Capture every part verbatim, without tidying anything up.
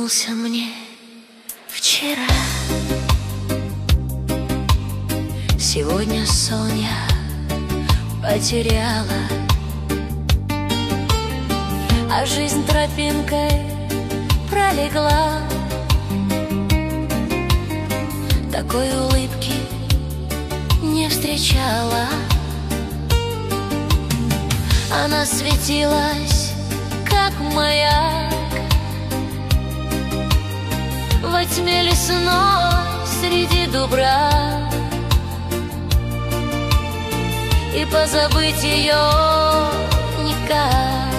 снился мне вчера. Сегодня сон я потеряла, а жизнь тропинкой пролегла. Такой улыбки не встречала. Она светилась, как маяк, во тьме лесной среди дубрав. И позабыть ее никак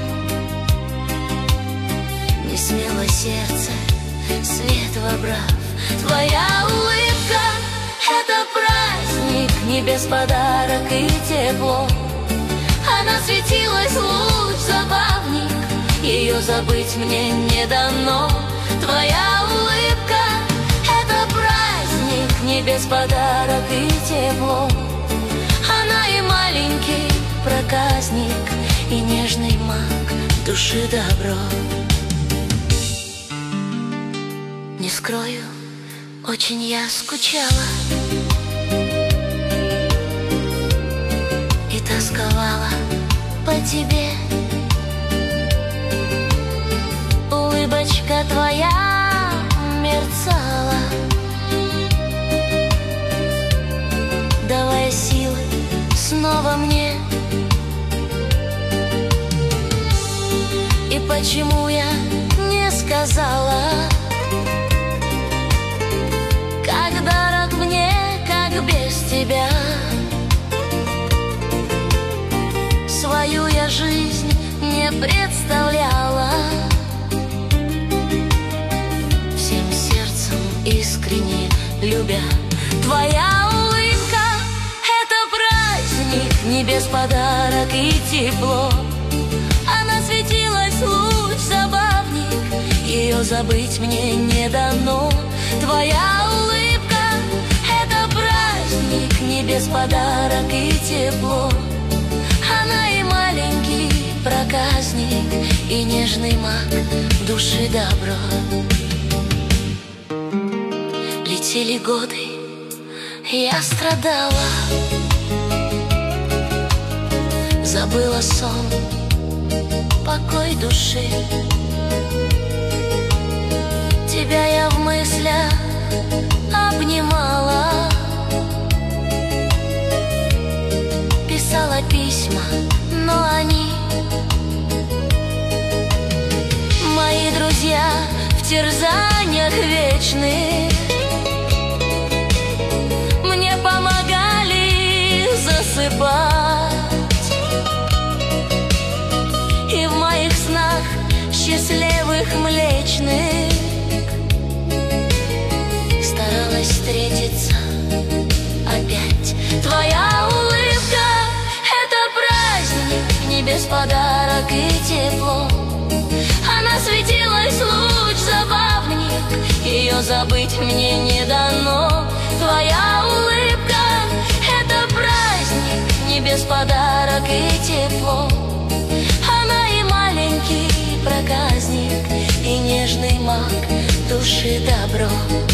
не смело сердце, свет вобрав. Твоя улыбка — это праздник, небес подарок и тепло. Она светилась, луч, забавник, ее забыть мне не дано. Твоя улыбка — это праздник, небес подарок и тепло. Она и маленький проказник, и нежный маг души добро. Не скрою, очень я скучала и тосковала по тебе. Улыбочка твоя мерцала, давая силы снова мне. И почему я не сказала, как дорог мне, как без тебя. Свою я жизнь не представляла, всем сердцем искренне любя. Твоя улыбка — это праздник, небес подарок и тепло. Она светилась, луч, забавник, ее забыть мне не дано. Твоя улыбка — это праздник, небес подарок и тепло. Она и маленький проказник, и нежный маг души добро. Летели годы, я страдала, забыла сон, покой души. Тебя я в мыслях обнимала, писала письма, но они, мои друзья, в терзаниях вечных, мне помогали засыпать. И в моих снах счастливых млечных старалась встретиться опять. Твоя улыбка — это праздник, небес подарок и тепло. Она светилась, луч, забавник, ее забыть мне не дано. Твоя улыбка — это праздник, небес подарок и тепло. Она и маленький проказник, и нежный маг души добро.